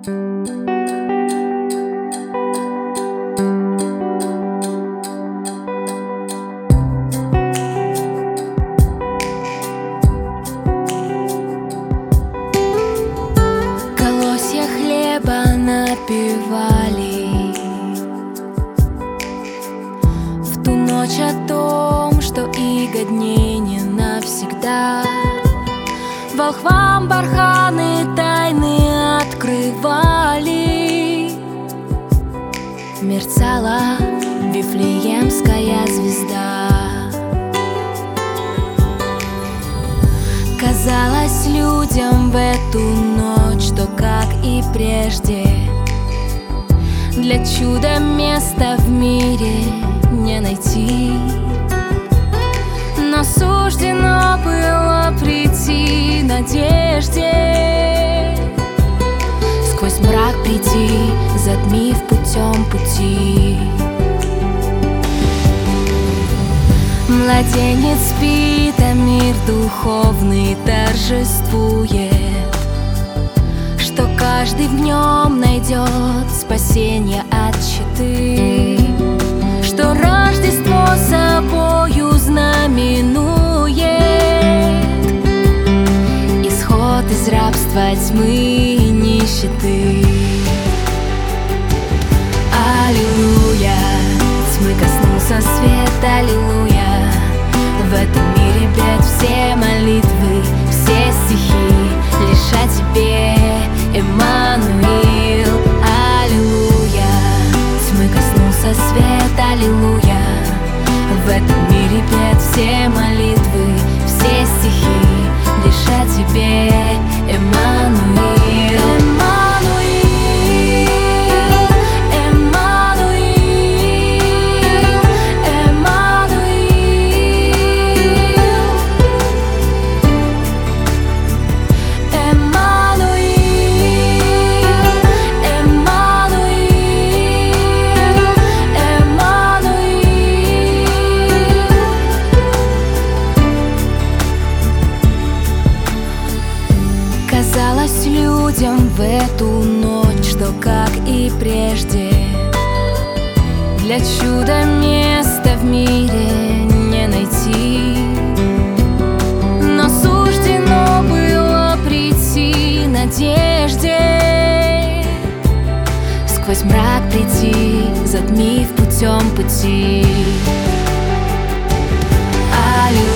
Колосья хлеба напевали в ту ночь о том, что иго дней не навсегда. Волхвам барханы тайны открывали. Мерцала Вифлеемская звезда. Казалось людям в эту ночь, что, как и прежде, для чуда места в мире не найти. Но суждено было прийти надежде, сквозь мрак прийти, затмив путем пути. Младенец спит, а мир духовный торжествует, что каждый в нем найдет спасение от тщеты, что Рождество собою знаменует исход из рабства, тьмы и нищеты. Аллилуйя, тьмы коснулся свет, аллилуйя. В этом мире бед все молитвы, все стихи лишь о тебе, Эммануил. Аллилуйя, тьмы коснулся свет, аллилуйя. В этом мире бед все молитвы, все стихи лишь о тебе, Эммануил. Казалось людям в эту ночь, что, как и прежде, для чуда места в мире не найти. Но суждено было прийти надежде, сквозь мрак прийти, затмив путем пути. Аллилуйя.